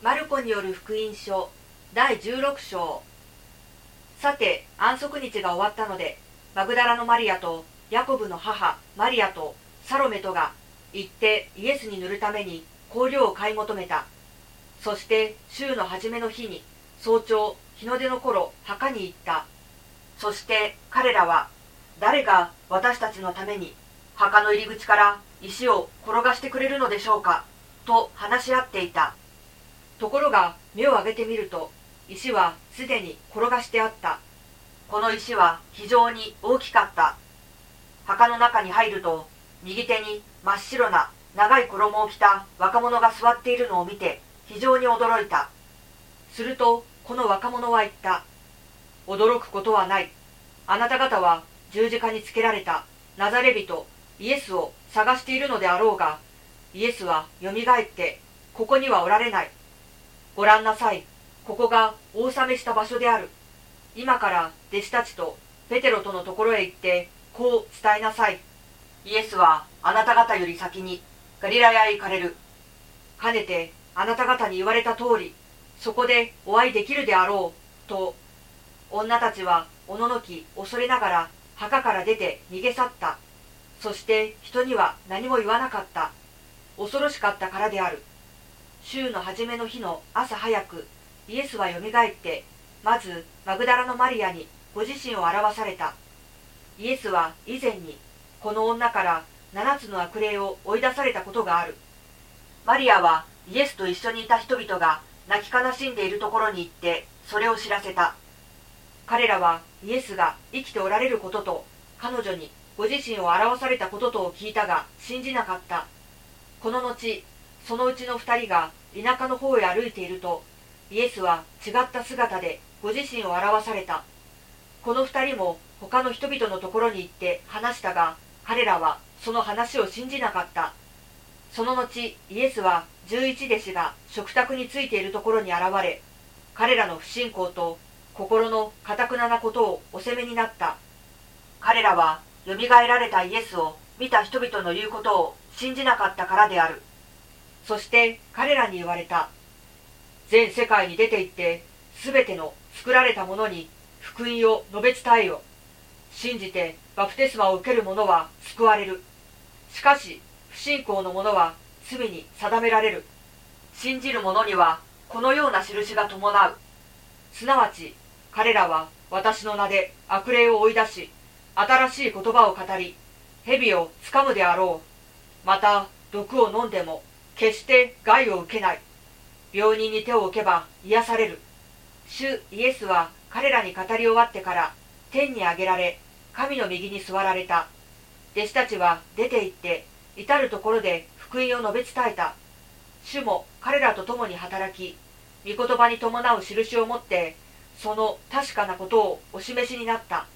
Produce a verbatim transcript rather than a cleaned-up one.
マルコによる福音書だいじゅうろく章。さて、安息日が終わったので、マグダラのマリアとヤコブの母マリアとサロメとが行ってイエスに塗るために香料を買い求めた。そして週の初めの日に早朝日の出の頃墓に行った。そして彼らは、誰が私たちのために墓の入り口から石を転がしてくれるのでしょうかと話し合っていた。ところが目を上げてみると、石はすでに転がしてあった。この石は非常に大きかった。墓の中に入ると、右手に真っ白な長い衣を着た若者が座っているのを見て非常に驚いた。するとこの若者は言った。驚くことはない。あなた方は十字架につけられたナザレ人イエスを探しているのであろうが、イエスはよみがえってここにはおられない。ご覧なさい。ここがお納めした場所である。今から弟子たちとペテロとのところへ行ってこう伝えなさい。イエスはあなた方より先にガリラヤへ行かれる。かねてあなた方に言われた通り、そこでお会いできるであろうと。女たちはおののき恐れながら墓から出て逃げ去った。そして人には何も言わなかった。恐ろしかったからである。週の初めの日の朝早く、イエスはよみがえって、まずマグダラのマリアにご自身を表された。イエスは以前にこの女から七つの悪霊を追い出されたことがある。マリアはイエスと一緒にいた人々が泣き悲しんでいるところに行ってそれを知らせた。彼らはイエスが生きておられることと、彼女にご自身を表されたこととを聞いたが信じなかった。この後、そのうちの二人が田舎の方へ歩いていると、イエスは違った姿でご自身を表された。この二人も他の人々のところに行って話したが、彼らはその話を信じなかった。その後、イエスは十一弟子が食卓についているところに現れ、彼らの不信仰と心の堅ななことをお責めになった。彼らはよみがえられたイエスを見た人々の言うことを信じなかったからである。そして彼らに言われた。全世界に出て行って、すべての作られたものに福音を述べ伝えよ。信じてバプテスマを受ける者は救われる。しかし不信仰の者は罪に定められる。信じる者にはこのような印が伴う。すなわち彼らは私の名で悪霊を追い出し、新しい言葉を語り、蛇をつかむであろう。また毒を飲んでも決して害を受けない。病人に手を置けば癒される。主イエスは彼らに語り終わってから天に上げられ、神の右に座られた。弟子たちは出て行って至るところで福音を述べ伝えた。主も彼らと共に働き、御言葉に伴う印をもってその確かなことをお示しになった。